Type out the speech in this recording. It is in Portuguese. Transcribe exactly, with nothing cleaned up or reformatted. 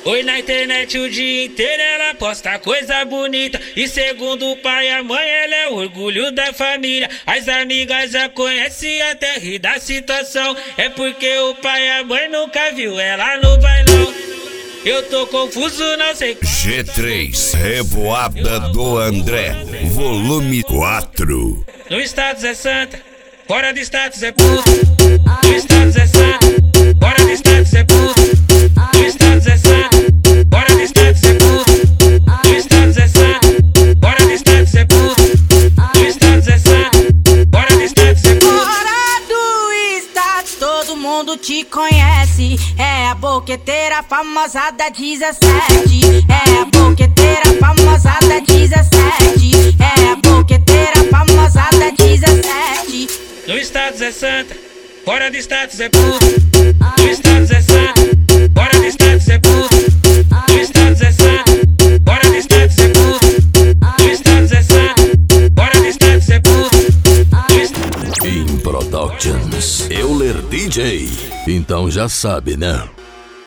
Oi, na internet o dia inteiro ela posta coisa bonita. E segundo o pai e a mãe, ela é o orgulho da família. As amigas já conhecem até rir da situação. É porque o pai e a mãe nunca viu ela no bailão. Eu tô confuso, não sei. G três, Revoada do André, volume quatro. No status é santa, fora do status é puto. No status é santa, fora do status é puto. No status é santa, fora do status é puto. No status é santa, fora do status é puto. No status é santa, fora do status é puto. Fora do status todo mundo te conhece. É a boqueteira famosa da dezessete. É a boqueteira famosa da dezessete. É a boqueteira famosa da dezessete. No status é santa, fora do status é puto. No status é santa, fora do status é puto. No status é santa, fora do status é puto. No status é santa, fora do status é puto. In Productions, Euler D J. Então já sabe, né?